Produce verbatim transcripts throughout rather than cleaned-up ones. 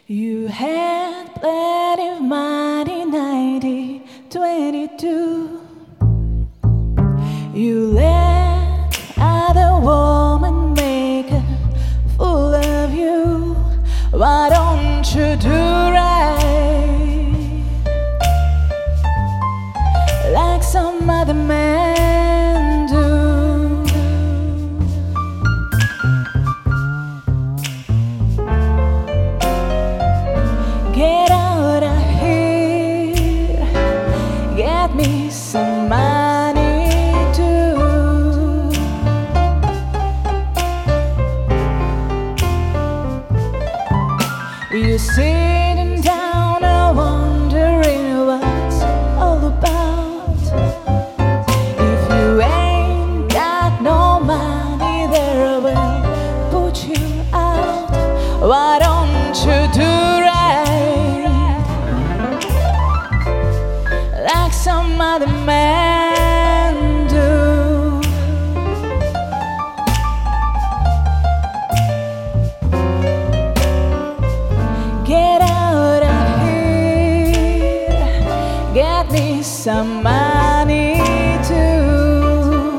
You had plenty of money, nineteen twenty-two. You let other women make a fool of you. Why don't you do right like some other men do? Get out of here, get me some money too. You're sitting down and wondering what's all about. If you ain't got no money, they will put you out. Why don't you do like some other man do? Get out of here, get me some money too.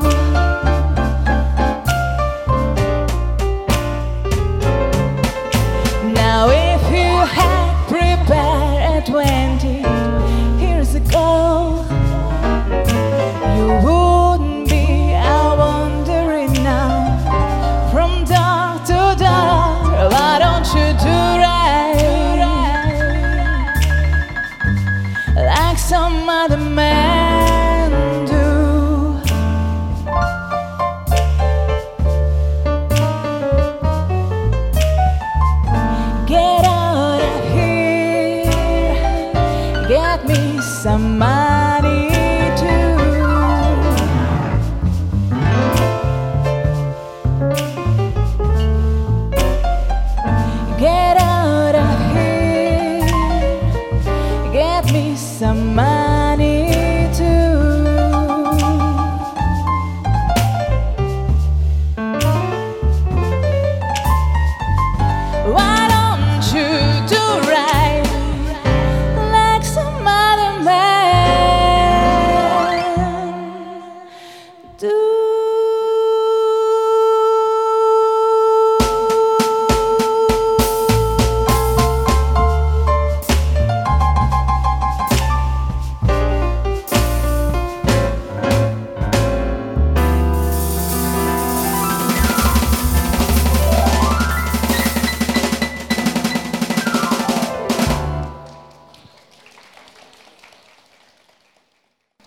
Now if you had prepared at twenty years ago, you wouldn't be out wandering now from door to door. Why don't you do right like some other man do? Get out of here, get me some